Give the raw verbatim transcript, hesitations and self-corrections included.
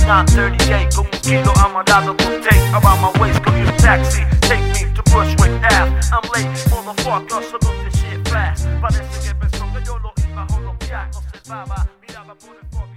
nine thirty-eight con un kilo amarrado con tape around my waist. Go get a taxi, take me to Bushwick Ave. I'm late, motherfucker, so look this shit fast. Parece que pensó que yo lo iba a holopear. Observaba, miraba por el fondo.